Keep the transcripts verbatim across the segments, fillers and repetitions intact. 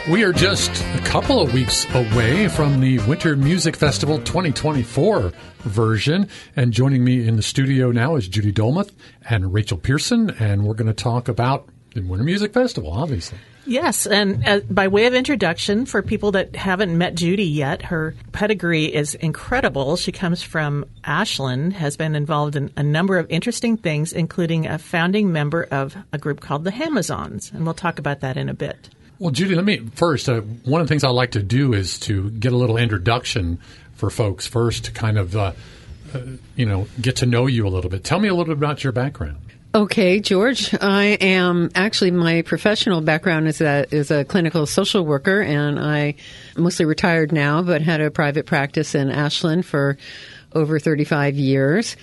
We are just a couple of weeks away from the Winter Music Festival twenty twenty-four version, and joining me in the studio now is Judy Dolmuth and Rachel Pearson, and we're going to talk about the Winter Music Festival, obviously. Yes, and uh, by way of introduction, for people that haven't met Judy yet, her pedigree is incredible. She comes from Ashland, has been involved in a number of interesting things, including a founding member of a group called the Hamazons, and we'll talk about that in a bit. Well, Judy, let me first, uh, one of the things I like to do is to get a little introduction for folks first to kind of, uh, uh, you know, get to know you a little bit. Tell me a little bit about your background. Okay, George. I am actually, my professional background is a, is a clinical social worker, and I mostly retired now, but had a private practice in Ashland for over thirty-five years.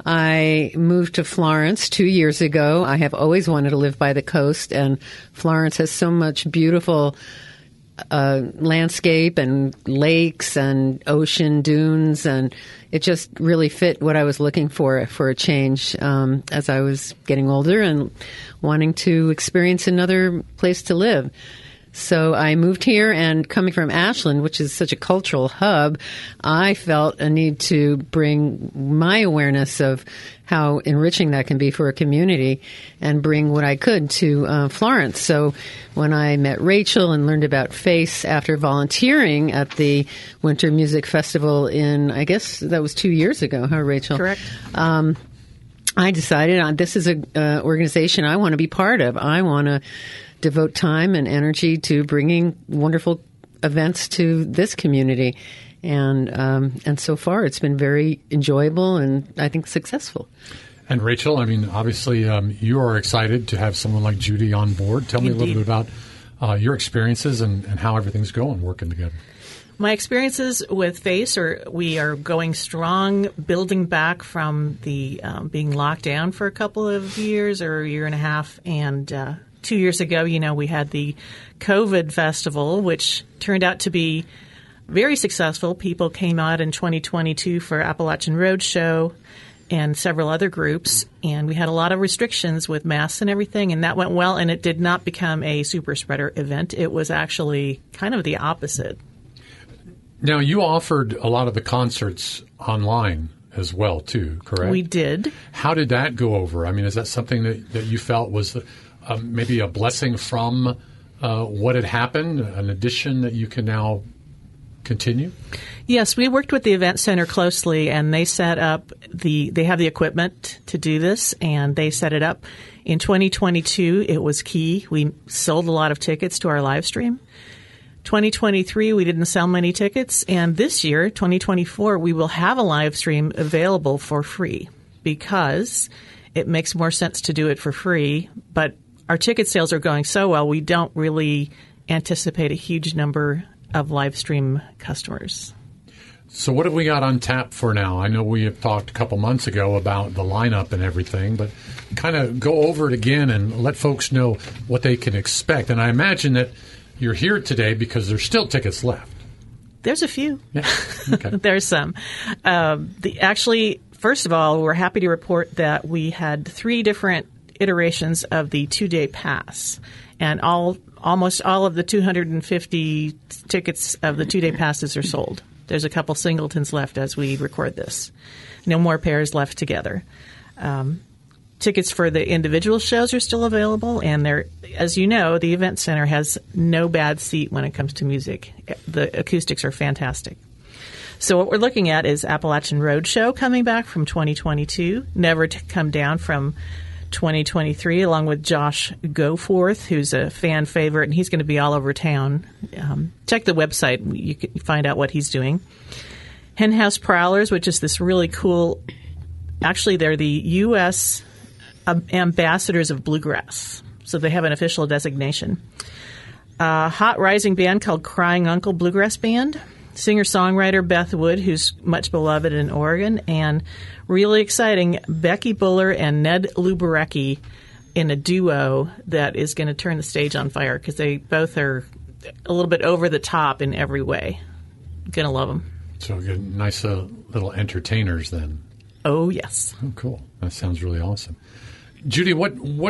I moved to Florence two years ago. I have always wanted to live by the coast, and Florence has so much beautiful uh, landscape and lakes and ocean dunes, and it just really fit what I was looking for for a change um, as I was getting older and wanting to experience another place to live. So I moved here, and coming from Ashland, which is such a cultural hub, I felt a need to bring my awareness of how enriching that can be for a community and bring what I could to uh, Florence. So when I met Rachel and learned about FACE after volunteering at the Winter Music Festival in, I guess that was two years ago, huh, Rachel? Correct. Um, I decided uh, this is an uh, organization I want to be part of. I want to devote time and energy to bringing wonderful events to this community. And um, and so far, it's been very enjoyable and I think successful. And Rachel, I mean, obviously, um, you are excited to have someone like Judy on board. Tell me Indeed. a little bit about uh, your experiences and, and how everything's going working together. My experiences with FACE are we are going strong, building back from the um, being locked down for a couple of years or a year and a half. And uh, two years ago, you know, we had the COVID festival, which turned out to be very successful. People came out in twenty twenty-two for Appalachian Roadshow and several other groups, and we had a lot of restrictions with masks and everything, and that went well, and it did not become a super spreader event. It was actually kind of the opposite. Now, you offered a lot of the concerts online as well, too, correct? We did. How did that go over? I mean, is that something that, that you felt was uh, maybe a blessing from uh, what had happened, an addition that you can now continue? Yes, we worked with the event center closely, and they set up the, they have the equipment to do this, and they set it up. In twenty twenty-two, it was key. We sold a lot of tickets to our live stream. twenty twenty-three, we didn't sell many tickets, and this year, twenty twenty-four, we will have a live stream available for free because it makes more sense to do it for free, but our ticket sales are going so well, we don't really anticipate a huge number of live stream customers. So what have we got on tap for now? I know we have talked a couple months ago about the lineup and everything, but kind of go over it again and let folks know what they can expect. And I imagine that you're here today because there's still tickets left. There's a few. Yeah. Okay. There's some. Um, the, actually, first of all, we're happy to report that we had three different iterations of the two-day pass, and all almost all of the two hundred fifty tickets of the two-day passes are sold. There's a couple singletons left as we record this. No more pairs left together. Um, tickets for the individual shows are still available, and they're, as you know, the Event Center has no bad seat when it comes to music. The acoustics are fantastic. So what we're looking at is Appalachian Roadshow coming back from twenty twenty-two, Never to Come Down from twenty twenty-three, along with Josh Goforth, who's a fan favorite, and he's going to be all over town. Um, check the website. You can find out what he's doing. Henhouse Prowlers, which is this really cool – actually, they're the U S ambassadors of bluegrass, so they have an official designation. A hot rising band called Crying Uncle Bluegrass Band. Singer-songwriter Beth Wood, who's much beloved in Oregon, and really exciting, Becky Buller and Ned Luberecki in a duo that is going to turn the stage on fire because they both are a little bit over the top in every way. Going to love them. So good, nice uh, little entertainers then. Oh, yes. Oh, cool. That sounds really awesome. Judy, what what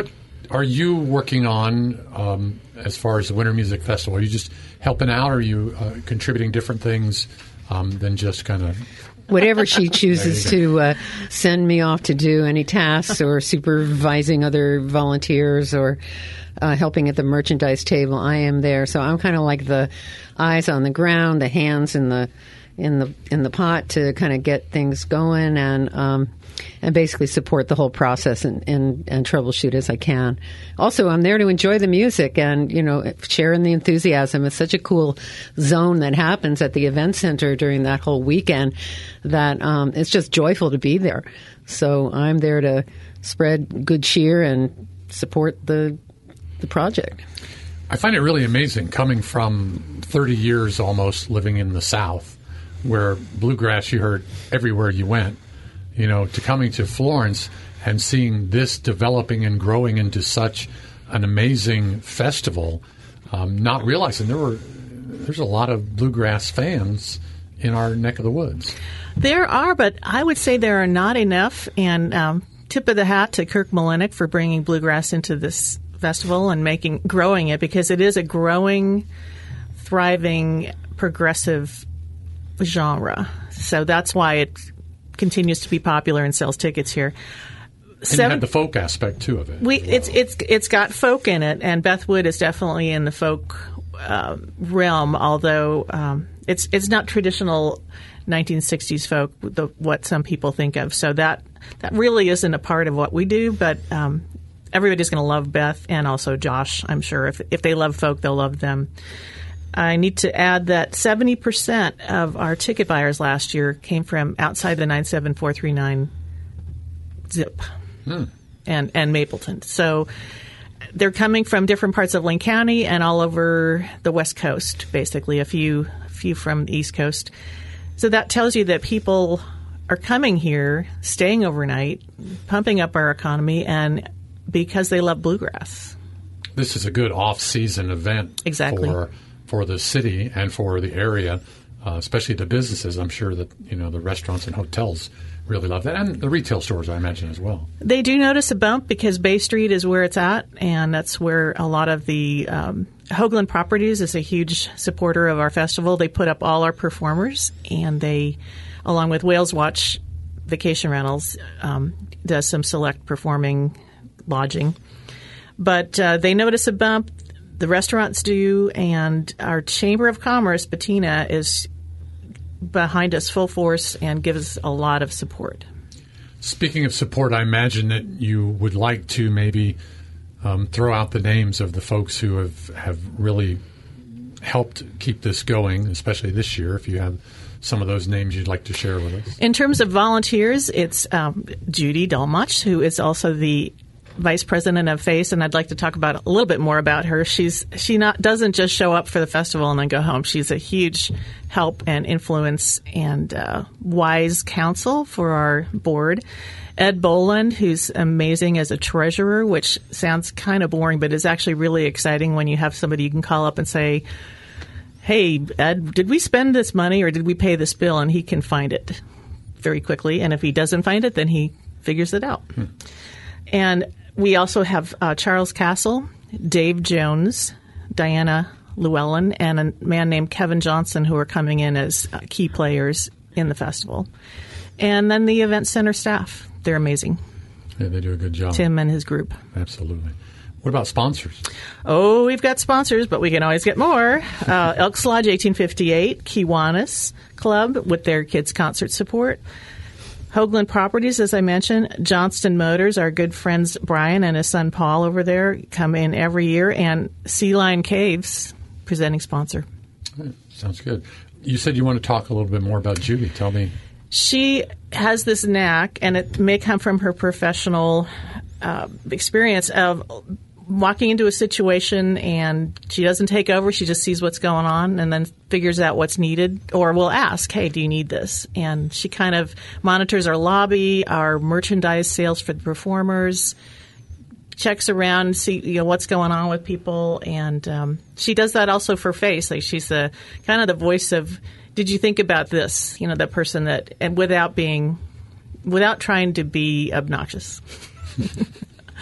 are you working on um, as far as the Winter Music Festival? Are you just helping out, or are you uh, contributing different things um, than just kind of... Whatever she chooses to uh, send me off to do, any tasks or supervising other volunteers or uh, helping at the merchandise table, I am there. So I'm kind of like the eyes on the ground, the hands in the in the in the pot to kind of get things going and um, and basically support the whole process and, and, and troubleshoot as I can. Also, I'm there to enjoy the music and, you know, sharing the enthusiasm. It's such a cool zone that happens at the event center during that whole weekend that um, it's just joyful to be there. So I'm there to spread good cheer and support the the project. I find it really amazing coming from thirty years almost living in the South, where bluegrass you heard everywhere you went, you know, to coming to Florence and seeing this developing and growing into such an amazing festival, um, not realizing there were there's a lot of bluegrass fans in our neck of the woods. There are, but I would say there are not enough. And um, tip of the hat to Kirk Malinek for bringing bluegrass into this festival and making growing it, because it is a growing, thriving, progressive genre. So that's why it continues to be popular and sells tickets here. And Seven, you had the folk aspect too of it. We well. it's it's it's got folk in it, and Beth Wood is definitely in the folk uh, realm. Although um, it's it's not traditional nineteen sixties folk, the, what some people think of. So that that really isn't a part of what we do. But um, everybody's going to love Beth and also Josh. I'm sure if if they love folk, they'll love them. I need to add that seventy percent of our ticket buyers last year came from outside the nine seven four three nine zip hmm. and, and Mapleton. So they're coming from different parts of Lane County and all over the West Coast, basically, a few, a few from the East Coast. So that tells you that people are coming here, staying overnight, pumping up our economy, and because they love bluegrass. This is a good off-season event exactly. for for the city and for the area, uh, especially the businesses. I'm sure that, you know, the restaurants and hotels really love that, and the retail stores, I imagine, as well. They do notice a bump because Bay Street is where it's at, and that's where a lot of the um, Hoagland Properties is a huge supporter of our festival. They put up all our performers, and they, along with Whales Watch Vacation Rentals, um, does some select performing lodging. But uh, they notice a bump. The restaurants do, and our Chamber of Commerce, Patina, is behind us full force and gives a lot of support. Speaking of support, I imagine that you would like to maybe um, throw out the names of the folks who have, have really helped keep this going, especially this year, if you have some of those names you'd like to share with us. In terms of volunteers, it's um, Judy Dolmach, who is also the Vice President of FACE, and I'd like to talk about a little bit more about her. She's she not doesn't just show up for the festival and then go home. She's a huge help and influence and uh, wise counsel for our board. Ed Boland, who's amazing as a treasurer, which sounds kind of boring, but is actually really exciting when you have somebody you can call up and say, hey, Ed, did we spend this money or did we pay this bill? And he can find it very quickly. And if he doesn't find it, then he figures it out. Hmm. And we also have uh, Charles Castle, Dave Jones, Diana Llewellyn, and a man named Kevin Johnson who are coming in as uh, key players in the festival. And then the event center staff. They're amazing. Yeah, they do a good job. Tim and his group. Absolutely. What about sponsors? Oh, we've got sponsors, but we can always get more. Uh, Elks Lodge eighteen fifty-eight, Kiwanis Club with their kids' concert support. Hoagland Properties, as I mentioned, Johnston Motors, our good friends Brian and his son Paul over there come in every year, and Sea Lion Caves, presenting sponsor. Right. Sounds good. You said you want to talk a little bit more about Judy. Tell me. She has this knack, and it may come from her professional uh, experience of walking into a situation and she doesn't take over. She just sees what's going on and then figures out what's needed, or will ask, hey, do you need this? And she kind of monitors our lobby, our merchandise sales for the performers, checks around, see you know what's going on with people. And um, she does that also for FACE. Like she's the kind of the voice of, did you think about this? You know, that person that, and without being, without trying to be obnoxious.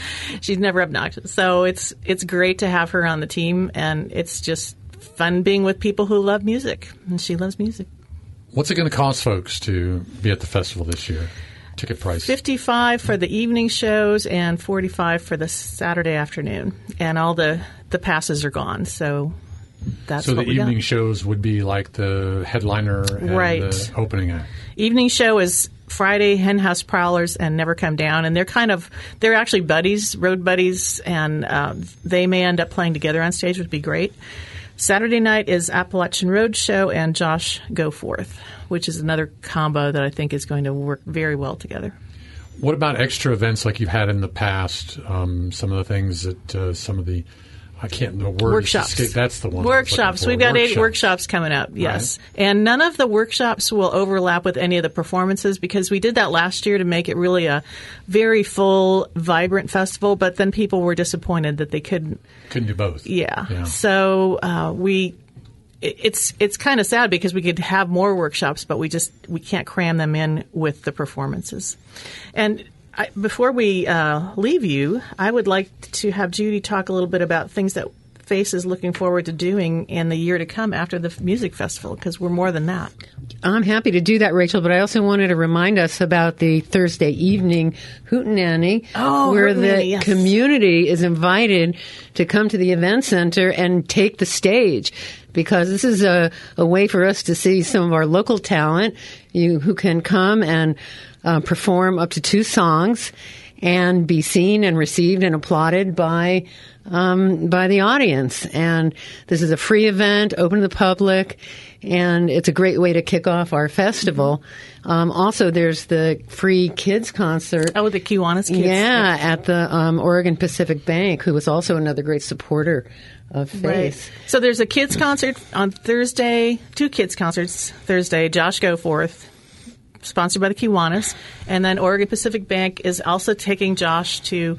She's never obnoxious. So it's it's great to have her on the team, and it's just fun being with people who love music, and she loves music. What's it going to cost folks to be at the festival this year? Ticket price? fifty-five for the evening shows and forty-five for the Saturday afternoon. And all the, the passes are gone, so that's so what we the evening got. shows would be like the headliner and Right. the opening act. Evening show is Friday, Hen House Prowlers and Never Come Down, and they're kind of they're actually buddies, road buddies, and uh, they may end up playing together on stage, which would be great. Saturday night is Appalachian Road Show and Josh Goforth, which is another combo that I think is going to work very well together. What about extra events like you've had in the past? Um, some of the things that uh, some of the I can't the word Workshops. escape- That's the one. Workshops. We've got eight workshops coming up, yes. Right. And none of the workshops will overlap with any of the performances because we did that last year to make it really a very full, vibrant festival, but then people were disappointed that they couldn't. Couldn't do both. Yeah. yeah. So uh, we. it- It's it's kind of sad because we could have more workshops, but we just we can't cram them in with the performances. And I, before we uh, leave you, I would like to have Judy talk a little bit about things that FACE is looking forward to doing in the year to come after the music festival, because we're more than that. I'm happy to do that, Rachel, but I also wanted to remind us about the Thursday evening Hootenanny, Oh, where the Hootenanny, yes. community is invited to come to the event center and take the stage, because this is a, a way for us to see some of our local talent you, who can come and uh, perform up to two songs and be seen and received and applauded by um, by the audience. And this is a free event, open to the public, and it's a great way to kick off our festival. Um, also, there's the free kids concert. Oh, the Kiwanis kids. Yeah, at the um, Oregon Pacific Bank, who was also another great supporter of FACE. Right. So there's a kids concert on Thursday, two kids concerts Thursday, Josh Goforth, sponsored by the Kiwanis. And then Oregon Pacific Bank is also taking Josh to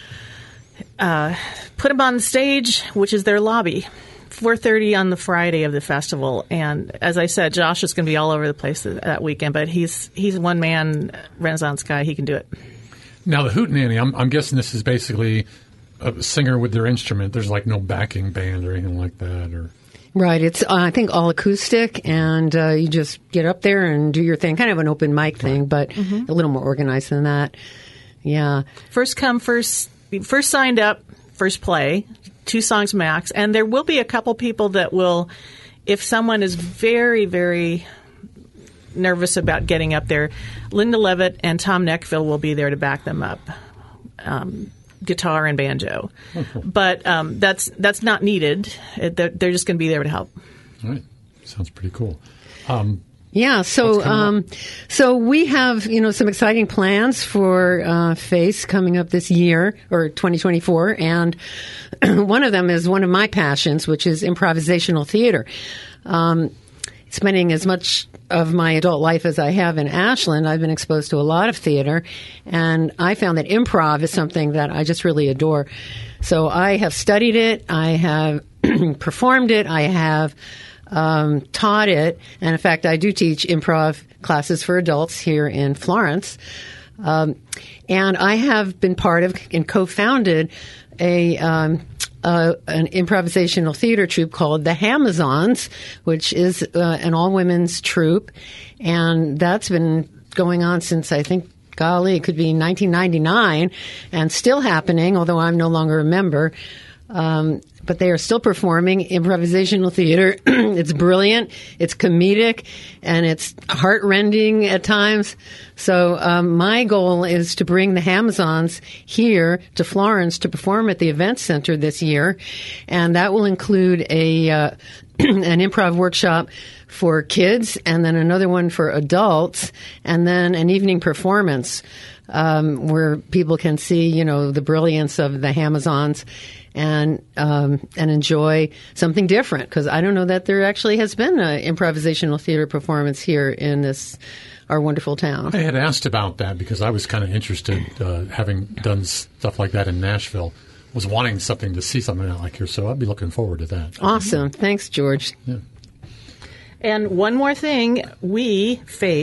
uh, put him on the stage, which is their lobby, four thirty on the Friday of the festival. And as I said, Josh is going to be all over the place that weekend, but he's he's one man Renaissance guy. He can do it. Now the Hootenanny, I'm, I'm guessing this is basically a singer with their instrument. There's like no backing band or anything like that, or. Right. It's, uh, I think, all acoustic, and uh, you just get up there and do your thing. Kind of an open mic thing, but Mm-hmm. a little more organized than that. Yeah. First come, first first signed up, first play, two songs max. And there will be a couple people that will, if someone is very, very nervous about getting up there, Linda Levitt and Tom Neckville will be there to back them up. Um, guitar and banjo. But um, that's that's not needed. It, they're, they're just going to be there to help. All right. Sounds pretty cool. Um, Yeah, so What's coming um, so we have, you know, some exciting plans for uh, FACE coming up this year, or twenty twenty-four, and one of them is one of my passions, which is improvisational theater. Um, spending as much of my adult life as I have in Ashland, I've been exposed to a lot of theater, and I found that improv is something that I just really adore. So I have studied it, I have performed it, I have um, taught it, and in fact, I do teach improv classes for adults here in Florence. Um, and I have been part of and co-founded a um, uh, an improvisational theater troupe called the Hamazons, which is uh, an all-women's troupe, and that's been going on since, I think, golly, it could be nineteen ninety-nine, and still happening, although I'm no longer a member. Um, but they are still performing improvisational theater. It's brilliant, it's comedic, and it's heart-rending at times. So um, my goal is to bring the Hamazons here to Florence to perform at the Event Center this year, and that will include a uh, an improv workshop for kids, and then another one for adults, and then an evening performance um, where people can see, you know, the brilliance of the Hamazons and um, and enjoy something different, because I don't know that there actually has been an improvisational theater performance here in this our wonderful town. I had asked about that because I was kind of interested, uh, having done stuff like that in Nashville, was wanting something to see something like here, so I'd be looking forward to that. Awesome. Thanks, George. Yeah. And one more thing, we, FACE,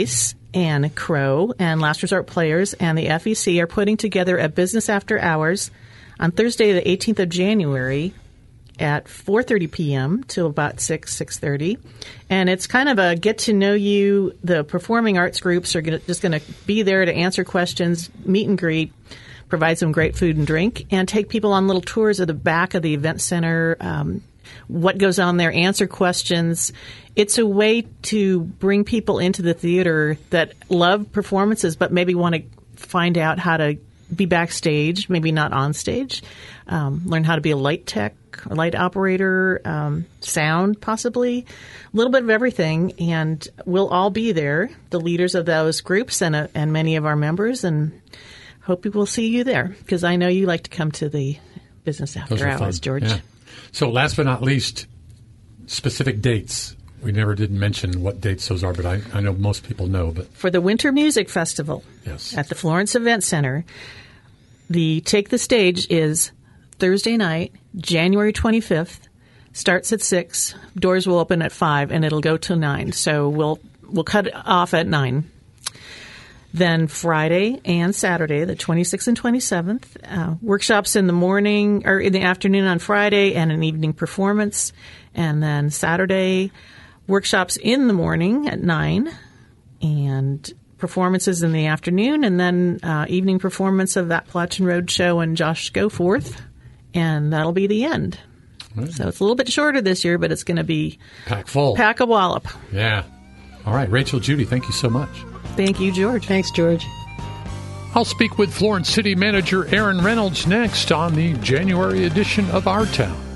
and Crow and Last Resort Players and the F E C are putting together a business after hours on Thursday, the eighteenth of January at four thirty p.m. till about six, six thirty. And it's kind of a get-to-know-you. The performing arts groups are gonna, just going to be there to answer questions, meet and greet, provide some great food and drink, and take people on little tours of the back of the event center, um, what goes on there, answer questions. It's a way to bring people into the theater that love performances but maybe want to find out how to be backstage, maybe not on stage, um, learn how to be a light tech, a light operator, um, sound possibly, a little bit of everything. And we'll all be there, the leaders of those groups and, uh, and many of our members, and hope we will see you there because I know you like to come to the business after hours, George. Yeah. So last but not least, specific dates. We never did mention what dates those are, but I, I know most people know. But for the Winter Music Festival yes. at the Florence Event Center, the Take the Stage is Thursday night, January twenty-fifth. Starts at six. Doors will open at five, and it'll go till nine. So we'll we'll cut it off at nine. Then Friday and Saturday, the twenty-sixth and twenty-seventh, uh, workshops in the morning or in the afternoon on Friday and an evening performance. And then Saturday, workshops in the morning at nine and performances in the afternoon. And then uh, evening performance of that Appalachian Road Show and Josh Goforth. And that'll be the end. Right. So it's a little bit shorter this year, but it's going to be pack full. Pack a wallop. Yeah. All right. Rachel, Judy, thank you so much. Thank you, George. Thanks, George. I'll speak with Florence City Manager Aaron Reynolds next on the January edition of Our Town.